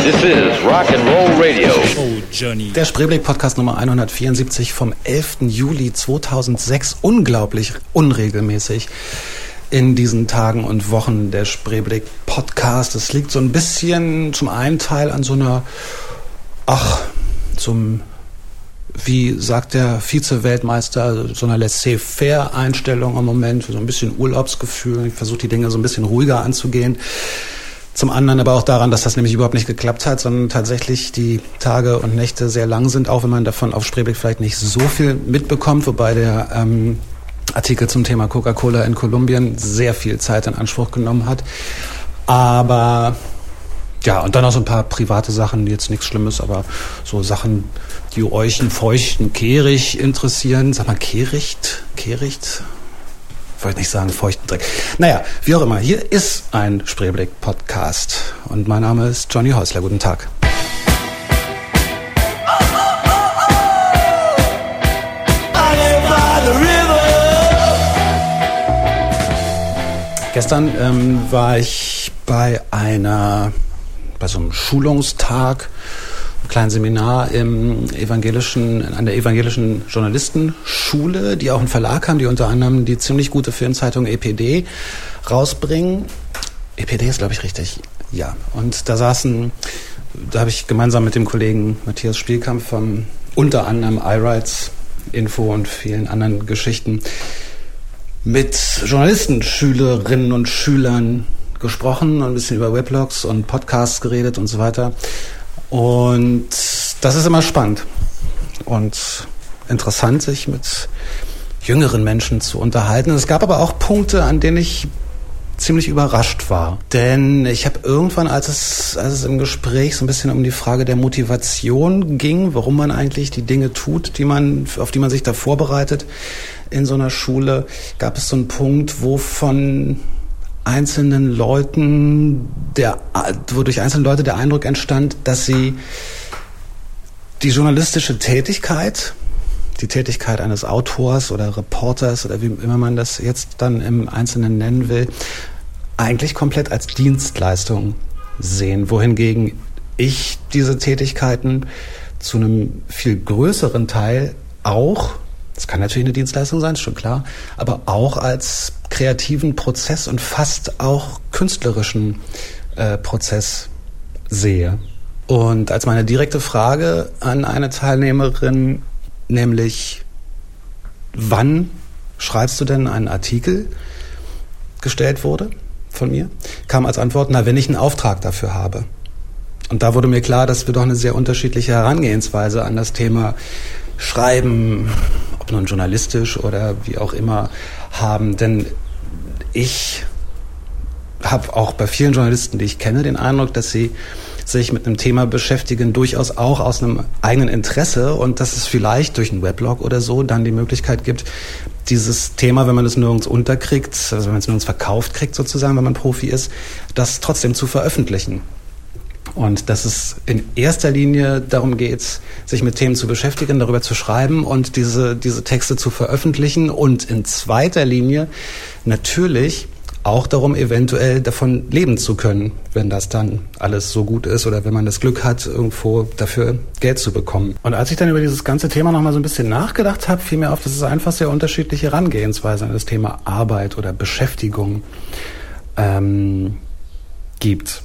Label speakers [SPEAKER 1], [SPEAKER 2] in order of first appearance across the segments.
[SPEAKER 1] This is Rock and Roll Radio.
[SPEAKER 2] Oh, Johnny.
[SPEAKER 3] Der Spreeblick-Podcast Nummer 174 vom 11. Juli 2006. Unglaublich unregelmäßig in diesen Tagen und Wochen der Spreeblick-Podcast. Es liegt so ein bisschen zum einen Teil an so einer, wie sagt der Vize-Weltmeister, so einer Laissez-faire-Einstellung im Moment, so ein bisschen Urlaubsgefühl. Ich versuche die Dinge so ein bisschen ruhiger anzugehen. Zum anderen aber auch daran, dass das nämlich überhaupt nicht geklappt hat, sondern tatsächlich die Tage und Nächte sehr lang sind, auch wenn man davon auf Spreeblick vielleicht nicht so viel mitbekommt, wobei der Artikel zum Thema Coca-Cola in Kolumbien sehr viel Zeit in Anspruch genommen hat. Aber ja, und dann noch so ein paar private Sachen, die jetzt nichts Schlimmes, aber so Sachen, die euch einen feuchten Kehricht interessieren. Sag mal, Kehricht? Wollte nicht sagen, feuchten Dreck. Naja, wie auch immer, hier ist ein Spreeblick-Podcast und mein Name ist Johnny Häusler. Guten Tag. Gestern war ich bei so einem Schulungstag, einem kleinen Seminar an der evangelischen Journalistenschule, die auch einen Verlag haben, die unter anderem die ziemlich gute Filmzeitung EPD rausbringen. EPD ist, glaube ich, richtig. Ja. Und da habe ich gemeinsam mit dem Kollegen Matthias Spielkamp von unter anderem iRights Info und vielen anderen Geschichten mit Journalisten, Schülerinnen und Schülern gesprochen und ein bisschen über Weblogs und Podcasts geredet und so weiter. Und das ist immer spannend und interessant, sich mit jüngeren Menschen zu unterhalten. Es gab aber auch Punkte, an denen ich ziemlich überrascht war. Denn ich habe irgendwann, als es im Gespräch so ein bisschen um die Frage der Motivation ging, warum man eigentlich die Dinge tut, auf die man sich da vorbereitet in so einer Schule, gab es so einen Punkt, wo durch einzelne Leute der Eindruck entstand, dass sie die journalistische Tätigkeit, die Tätigkeit eines Autors oder Reporters oder wie immer man das jetzt dann im Einzelnen nennen will, eigentlich komplett als Dienstleistung sehen, wohingegen ich diese Tätigkeiten zu einem viel größeren Teil auch, das kann natürlich eine Dienstleistung sein, ist schon klar, aber auch als kreativen Prozess und fast auch künstlerischen Prozess sehe. Und als meine direkte Frage an eine Teilnehmerin, nämlich wann schreibst du denn einen Artikel, gestellt wurde von mir, kam als Antwort, wenn ich einen Auftrag dafür habe. Und da wurde mir klar, dass wir doch eine sehr unterschiedliche Herangehensweise an das Thema Schreiben, ob nun journalistisch oder wie auch immer, haben. Denn ich habe auch bei vielen Journalisten, die ich kenne, den Eindruck, dass sie sich mit einem Thema beschäftigen, durchaus auch aus einem eigenen Interesse und dass es vielleicht durch einen Weblog oder so dann die Möglichkeit gibt, dieses Thema, wenn man es nirgends unterkriegt, also wenn man es nirgends verkauft kriegt sozusagen, wenn man Profi ist, das trotzdem zu veröffentlichen. Und dass es in erster Linie darum geht, sich mit Themen zu beschäftigen, darüber zu schreiben und diese Texte zu veröffentlichen und in zweiter Linie natürlich auch darum, eventuell davon leben zu können, wenn das dann alles so gut ist oder wenn man das Glück hat, irgendwo dafür Geld zu bekommen. Und als ich dann über dieses ganze Thema nochmal so ein bisschen nachgedacht habe, fiel mir auf, dass es einfach sehr unterschiedliche Herangehensweisen an das Thema Arbeit oder Beschäftigung gibt.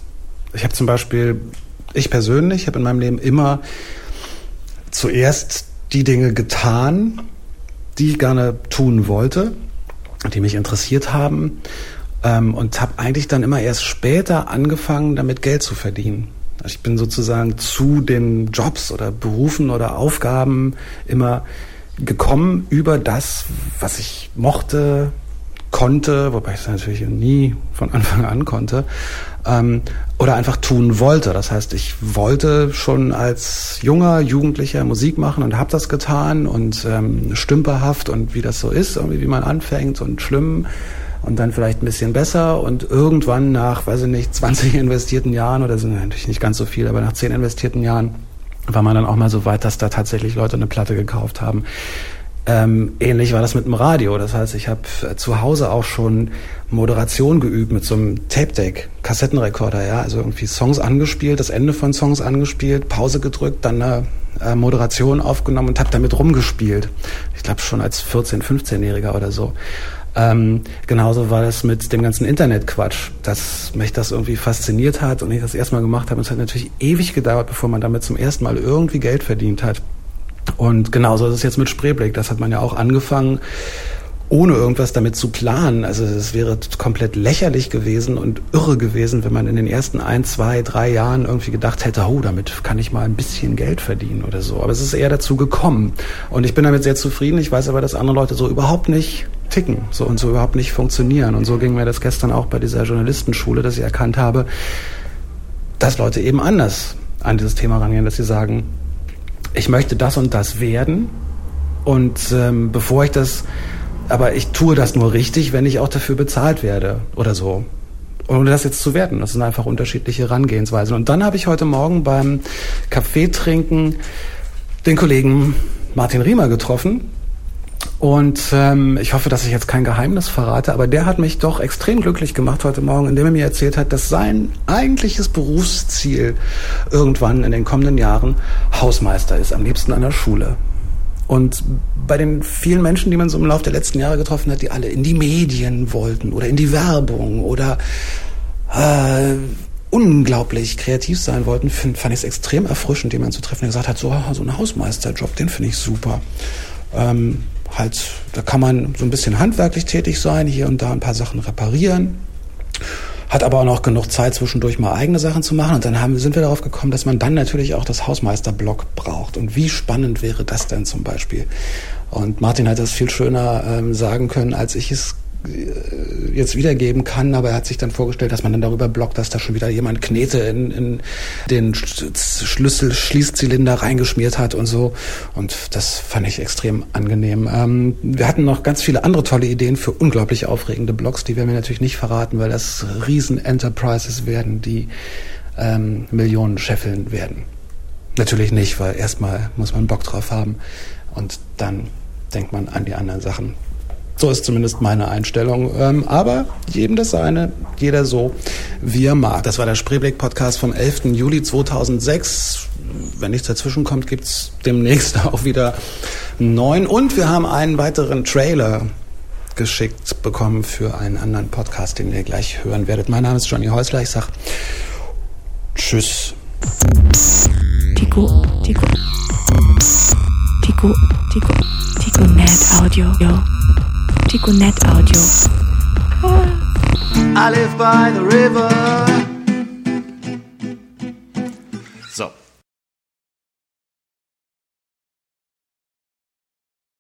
[SPEAKER 3] Ich persönlich habe in meinem Leben immer zuerst die Dinge getan, die ich gerne tun wollte, die mich interessiert haben, und habe eigentlich dann immer erst später angefangen, damit Geld zu verdienen. Also ich bin sozusagen zu den Jobs oder Berufen oder Aufgaben immer gekommen über das, was ich mochte, konnte, wobei ich es natürlich nie von Anfang an konnte, oder einfach tun wollte. Das heißt, ich wollte schon als junger Jugendlicher Musik machen und habe das getan und stümperhaft und wie das so ist, irgendwie wie man anfängt und schlimm und dann vielleicht ein bisschen besser und irgendwann nach, 20 investierten Jahren oder so, natürlich nicht ganz so viel, aber nach 10 investierten Jahren war man dann auch mal so weit, dass da tatsächlich Leute eine Platte gekauft haben. Ähnlich war das mit dem Radio. Das heißt, ich habe zu Hause auch schon Moderation geübt mit so einem Tape-Deck, Kassettenrekorder, ja, also irgendwie Songs angespielt, das Ende von Songs angespielt, Pause gedrückt, dann eine Moderation aufgenommen und habe damit rumgespielt. Ich glaube schon als 14-, 15-Jähriger oder so. Genauso war das mit dem ganzen Internetquatsch, dass mich das irgendwie fasziniert hat und ich das erstmal gemacht habe. Und es hat natürlich ewig gedauert, bevor man damit zum ersten Mal irgendwie Geld verdient hat. Und genauso ist es jetzt mit Spreeblick. Das hat man ja auch angefangen, ohne irgendwas damit zu planen. Also es wäre komplett lächerlich gewesen und irre gewesen, wenn man in den ersten 1, 2, 3 Jahren irgendwie gedacht hätte, oh, damit kann ich mal ein bisschen Geld verdienen oder so. Aber es ist eher dazu gekommen. Und ich bin damit sehr zufrieden. Ich weiß aber, dass andere Leute so überhaupt nicht ticken so und so überhaupt nicht funktionieren. Und so ging mir das gestern auch bei dieser Journalistenschule, dass ich erkannt habe, dass Leute eben anders an dieses Thema rangehen, dass sie sagen, ich möchte das und das werden und bevor ich das, aber ich tue das nur richtig, wenn ich auch dafür bezahlt werde oder so. Ohne das jetzt zu werten. Das sind einfach unterschiedliche Herangehensweisen. Und dann habe ich heute Morgen beim Kaffeetrinken den Kollegen Martin Riemer getroffen. Und ich hoffe, dass ich jetzt kein Geheimnis verrate, aber der hat mich doch extrem glücklich gemacht heute Morgen, indem er mir erzählt hat, dass sein eigentliches Berufsziel irgendwann in den kommenden Jahren Hausmeister ist, am liebsten an der Schule. Und bei den vielen Menschen, die man so im Laufe der letzten Jahre getroffen hat, die alle in die Medien wollten oder in die Werbung oder unglaublich kreativ sein wollten, fand ich es extrem erfrischend, jemanden zu treffen, der gesagt hat, so ein Hausmeisterjob, den finde ich super. Da kann man so ein bisschen handwerklich tätig sein, hier und da ein paar Sachen reparieren, hat aber auch noch genug Zeit, zwischendurch mal eigene Sachen zu machen. Und dann sind wir darauf gekommen, dass man dann natürlich auch das Hausmeisterblock braucht. Und wie spannend wäre das denn zum Beispiel? Und Martin hat das viel schöner sagen können, als ich es jetzt wiedergeben kann, aber er hat sich dann vorgestellt, dass man dann darüber blockt, dass da schon wieder jemand Knete in den Schlüssel-Schließzylinder reingeschmiert hat und so. Und das fand ich extrem angenehm. Wir hatten noch ganz viele andere tolle Ideen für unglaublich aufregende Blogs, die werden wir natürlich nicht verraten, weil das Riesen-Enterprises werden, die Millionen scheffeln werden. Natürlich nicht, weil erstmal muss man Bock drauf haben und dann denkt man an die anderen Sachen. So ist zumindest meine Einstellung. Aber jedem das seine, jeder so, wie er mag. Das war der Spreeblick-Podcast vom 11. Juli 2006. Wenn nichts dazwischen kommt, gibt's demnächst auch wieder einen neuen. Und wir haben einen weiteren Trailer geschickt bekommen für einen anderen Podcast, den ihr gleich hören werdet. Mein Name ist Johnny Häusler. Ich sag Tschüss.
[SPEAKER 2] Tico Net Audio. Tico Net Audio.
[SPEAKER 4] I live by the river.
[SPEAKER 5] So,